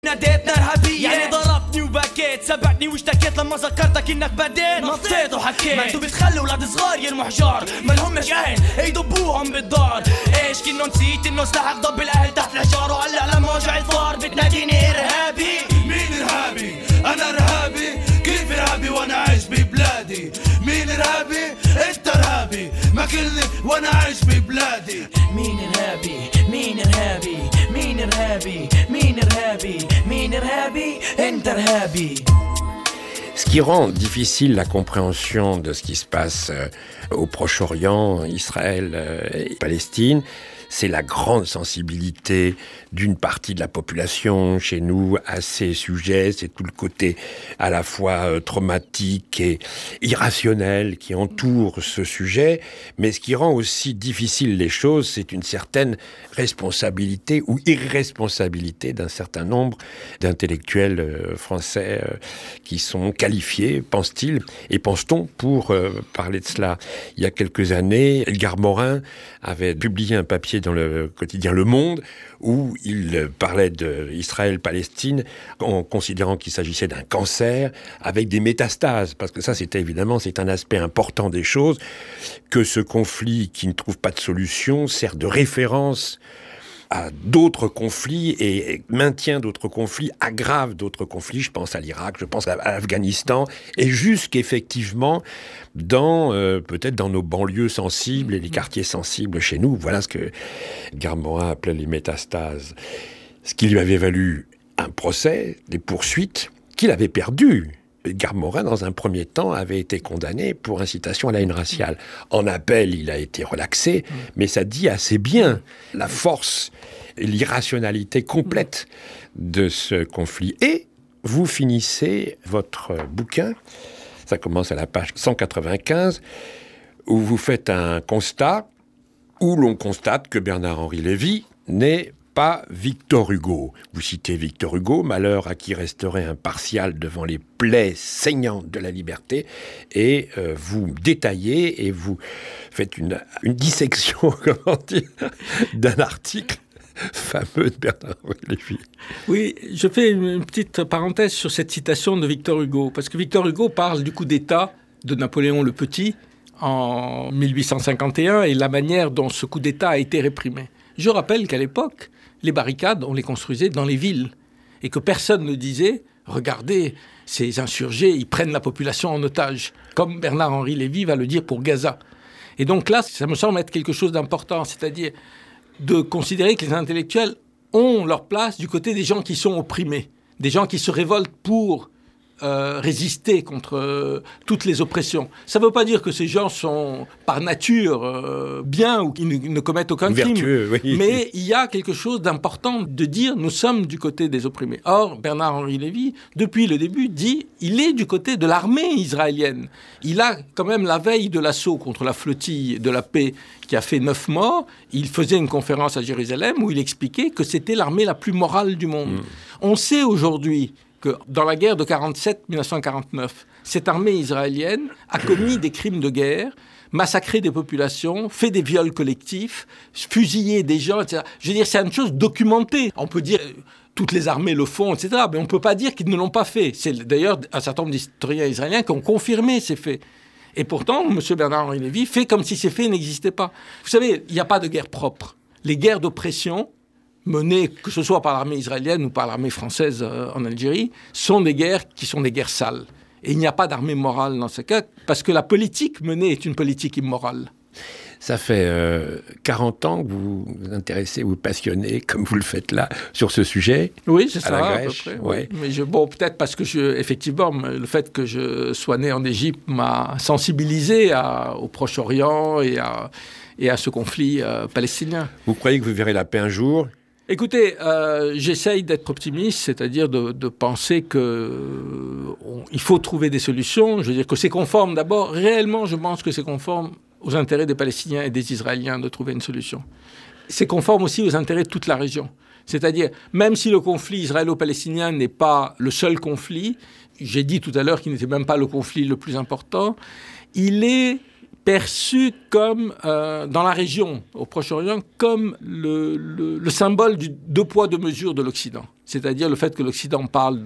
ناديتنا إرهابية يعني ضربتني وبكيت سبقتني واشتكيت لما ذكرتك إنك بديت نطيت وحكيت ما انتو بتخلوا ولاد صغار يرموا حجار ما لهمش أهل يدبوهم بالدار إيش كنو نسيت إنه استحق ضب الأهل تحت الحجار وهلا لما وجع الفار بتناديني إرهابي مين إرهابي؟ أنا إرهابي؟ كيف إرهابي وأنا عايش ببلادي؟ مين إرهابي؟ أنت إرهابي ما كلني وأنا عايش ببلادي. مين إرهابي؟ مين إرهابي؟ مين إرهابي؟ مين إرهابي؟ مين إرهابي؟ أنت إرهابي. Ce qui rend difficile la compréhension de ce qui se passe au Proche-Orient, Israël et Palestine, c'est la grande sensibilité d'une partie de la population chez nous à ces sujets. C'est tout le côté à la fois traumatique et irrationnel qui entoure ce sujet. Mais ce qui rend aussi difficile les choses, c'est une certaine responsabilité ou irresponsabilité d'un certain nombre d'intellectuels français qui sont qualifiés, pense-t-il, et pense-t-on, pour parler de cela. Il y a quelques années, Edgar Morin avait publié un papier dans le quotidien Le Monde où il parlait d'Israël-Palestine en considérant qu'il s'agissait d'un cancer avec des métastases. Parce que ça, c'est un aspect important des choses, que ce conflit qui ne trouve pas de solution sert de référence à d'autres conflits et maintient d'autres conflits, aggrave d'autres conflits. Je pense à l'Irak, je pense à l'Afghanistan, et jusqu'effectivement peut-être dans nos banlieues sensibles et les quartiers sensibles chez nous. Voilà ce que Edgar Morin appelait les métastases. Ce qui lui avait valu un procès, des poursuites qu'il avait perdues. Edgar Morin, dans un premier temps, avait été condamné pour incitation à la haine raciale. En appel, il a été relaxé, mais ça dit assez bien la force et l'irrationalité complète de ce conflit. Et vous finissez votre bouquin, ça commence à la page 195, où vous faites un constat, où l'on constate que Bernard-Henri Lévy n'est pas Victor Hugo. Vous citez Victor Hugo, malheur à qui resterait un partial devant les plaies saignantes de la liberté, et vous détaillez et vous faites une dissection, comment dire, d'un article fameux de Bernard-Henri Lévy. Oui, je fais une petite parenthèse sur cette citation de Victor Hugo, parce que Victor Hugo parle du coup d'État de Napoléon le Petit en 1851 et la manière dont ce coup d'État a été réprimé. Je rappelle qu'à l'époque, les barricades, on les construisait dans les villes. Et que personne ne disait « Regardez, ces insurgés, ils prennent la population en otage », comme Bernard-Henri Lévy va le dire pour Gaza. Et donc là, ça me semble être quelque chose d'important, c'est-à-dire de considérer que les intellectuels ont leur place du côté des gens qui sont opprimés, des gens qui se révoltent pour résister contre toutes les oppressions. Ça ne veut pas dire que ces gens sont par nature bien ou qu'ils ne commettent aucun crime. Vertueux, oui. Mais il y a quelque chose d'important de dire nous sommes du côté des opprimés. Or, Bernard-Henri Lévy, depuis le début, dit il est du côté de l'armée israélienne. Il a quand même la veille de l'assaut contre la flottille de la paix qui a fait 9 morts, il faisait une conférence à Jérusalem où il expliquait que c'était l'armée la plus morale du monde. On sait aujourd'hui que dans la guerre de 1947-1949, cette armée israélienne a commis des crimes de guerre, massacré des populations, fait des viols collectifs, fusillé des gens, etc. Je veux dire, c'est une chose documentée. On peut dire toutes les armées le font, etc. Mais on ne peut pas dire qu'ils ne l'ont pas fait. C'est d'ailleurs un certain nombre d'historiens israéliens qui ont confirmé ces faits. Et pourtant, M. Bernard-Henri Lévy fait comme si ces faits n'existaient pas. Vous savez, il n'y a pas de guerre propre. Les guerres d'oppression menées, que ce soit par l'armée israélienne ou par l'armée française en Algérie, sont des guerres qui sont des guerres sales. Et il n'y a pas d'armée morale dans ce cas, parce que la politique menée est une politique immorale. Ça fait 40 ans que vous vous intéressez, vous passionnez, comme vous le faites là, sur ce sujet. Oui, c'est ça, à peu près. Ouais. Mais peut-être parce que, effectivement, le fait que je sois né en Égypte m'a sensibilisé au Proche-Orient et à ce conflit palestinien. Vous croyez que vous verrez la paix un jour ? Écoutez, j'essaye d'être optimiste, c'est-à-dire de penser qu'il faut trouver des solutions. Je veux dire que c'est conforme. D'abord, réellement, je pense que c'est conforme aux intérêts des Palestiniens et des Israéliens de trouver une solution. C'est conforme aussi aux intérêts de toute la région. C'est-à-dire, même si le conflit israélo-palestinien n'est pas le seul conflit, j'ai dit tout à l'heure qu'il n'était même pas le conflit le plus important, il est perçu comme, dans la région, au Proche-Orient, comme le symbole du deux poids, deux mesures de l'Occident. c'est-à-dire le fait que l'Occident parle